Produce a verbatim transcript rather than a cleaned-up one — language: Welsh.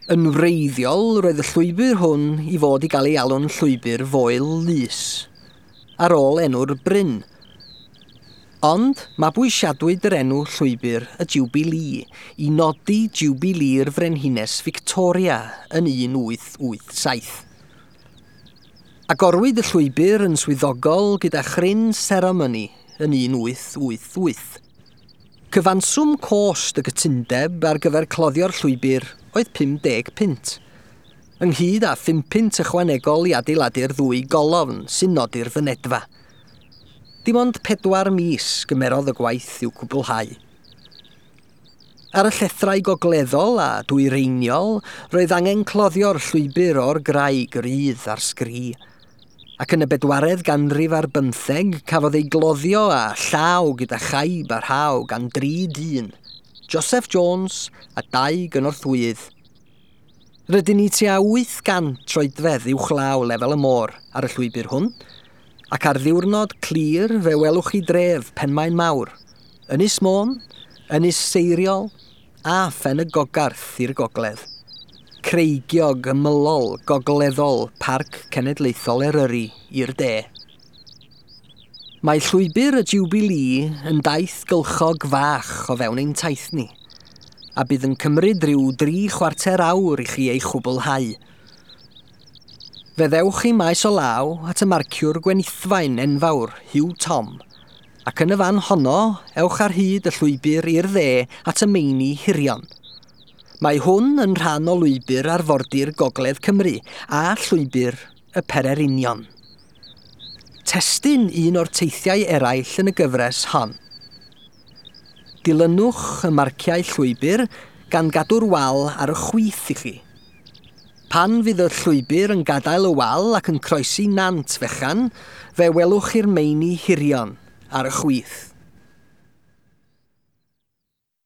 Yn wreiddiol, roedd y llwybr hwn i fod i gael ei alw'n llwybr Foel Lys, ar ôl enw'r Bryn. Ond mabwysiadwyd yr enw llwybr y Jubilee i nodi Jubilee'r Frenhines Victoria yn un wyth wyth saith. Agorwyd y llwybr yn swyddogol gyda chryn seremoni yn un wyth wyth wyth. Cyfanswm cost y gytundeb ar gyfer cloddio'r llwybr oedd pum deg pint, ynghyd â phum pint ychwanegol i adeiladu'r ddwy golofn sy'n nodi'r fynedfa. Dim ond pedwar mis gymerodd y gwaith i'w cwblhau. Ar y llethrau gogleddol a dwyreiniol, roedd angen cloddio'r llwybr o'r graig rydd ar sgri, ac yn y bedwaredd ganrif ar bymtheg cafodd ei gloddio a llaw gyda chaib a rhaw gan dri dyn, Joseph Jones a dau gynorthwydd. Rydyn ni tua wyth gant troedfedd uwchlaw lefel y môr ar y llwybr hwn, ac ar ddiwrnod clir fe welwch chi dref Penmaen Mawr, Ynys Môn, Ynys Seiriol a Phen y Gogarth i'r gogledd. Creigiog ymylol gogleddol Parc Cenedlaethol Eryri i'r de. Mae llwybr y Jubilee yn daith gylchog fach o fewn ein taith ni, a bydd yn cymryd rhyw dri chwarter awr i chi ei chwblhau. Fe ddewch chi maes o law at y marciwr gwenithfaen enfawr Hugh Tom, ac yn y fan honno ewch ar hyd y llwybr i'r dde at y meini hirion. Mae hwn yn rhan o lwybr arfordir Gogledd Cymru a llwybr y Pererinion. Testyn un o'r teithiau eraill yn y gyfres hon. Dilynwch y marciau llwybr gan gadw'r wal ar y chwith i chi. Pan fydd y llwybr yn gadael y wal ac yn croesi nant fechan, fe welwch chi'r meini hirion ar y chwith.